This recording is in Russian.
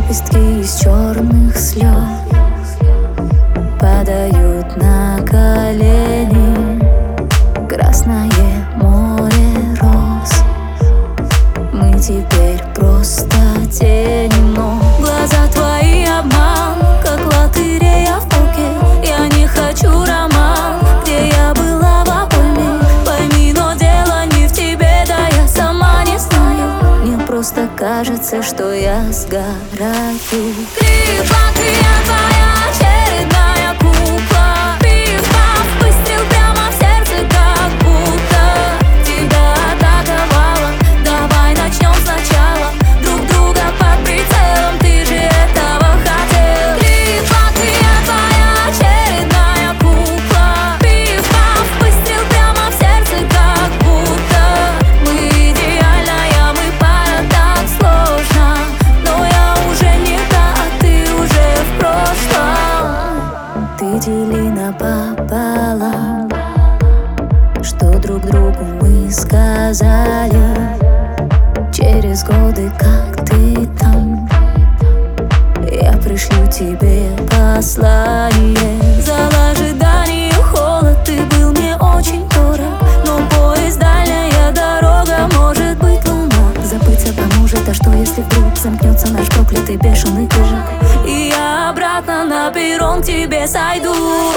Листки из черных слез падают на колени. Красное море роз, мы теперь просто тени. Но глаза твои обман, как лотерея в покер. Я не хочу роман, где я была в обойме. Пойми, но дело не в тебе, да я сама не знаю. Мне просто кажется, что я сгораю. Крипа, твоя очередная кукла. Пиф-паф, выстрел прямо в сердце, как будто тебя атаковала. Давай начнем сначала, друг друга под прицелом. Ты же этого хотел. Крипа, твоя очередная кукла. Пиф-паф, выстрел прямо в сердце, как будто мы идеальная, мы пара, так сложно. Но я уже не та, а ты уже в прошлом. Ты дели напополам, что друг другу мы сказали. Через годы, как ты там, я пришлю тебе послание. За ожиданием холод, ты был мне очень дорог. Но поезд, дальняя дорога, может быть луна. Забыться поможет, а что если вдруг замкнется наш проклятый бешеный движок, и я обратно на перрон к тебе сойду.